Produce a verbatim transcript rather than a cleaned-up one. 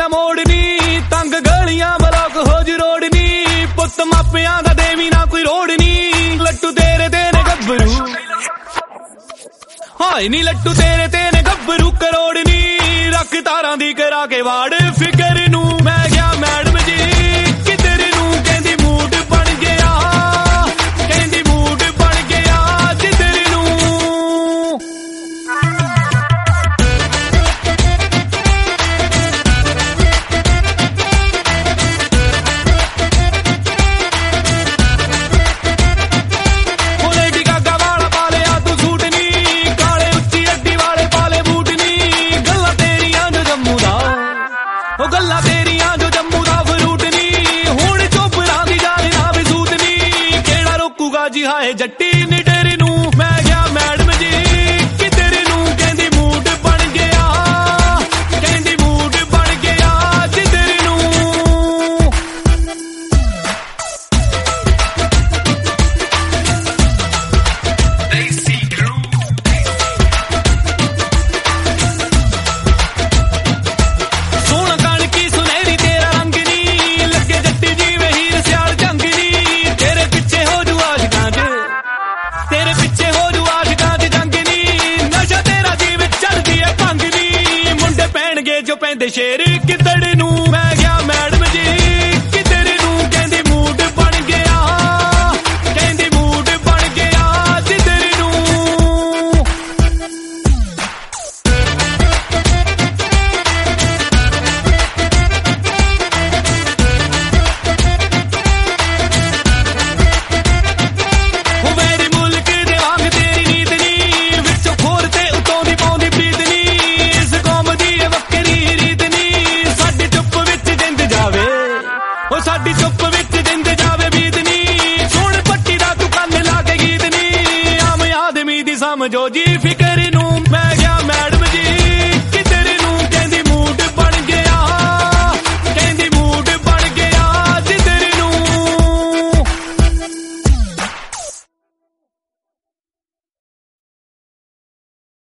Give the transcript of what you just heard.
मोड़नी तंग गलियां ब्लॉक हो जरोड़नी पुत मापियां दा देवी ना कोई रोड़नी लट्टू तेरे तेने गब्बरू हाय नी लट्टू तेरे तेने गब्बरू करोड़नी रख तारां दी करा के वाड़ फिकर नू मैं गया मैडम जी किधर नू कहंदी मूड बन गया कहंदी मूड बन गया जिधर नू गल्ला तेरियां जो जम्मू दा फरूट नी हुण चोपड़ा दी जाने ना भी सूत नी केड़ा रोकूगा जी हाय जट्टी निडर नू मैं गया मैडम जी किधर नू कहंदी मूड बन गया कहंदी मूड बन गया जिधर नू जो पैंदे शेर किधर नू मैं गया मैडम जी किधर नू कहंदी मूड बन गया कहंदी मूड बन गया जिधर नू मेरे मुल्क दे वांग तेरी नीत नी विचों खोर ते उतों दी पौंदी प्रीत नी इस कौम दी साडी चुप विच जिंद जावे बीत नी सुन पट्टी दा तू कन्न ला के गीत नी आम आदमी दी समझो जी फिकर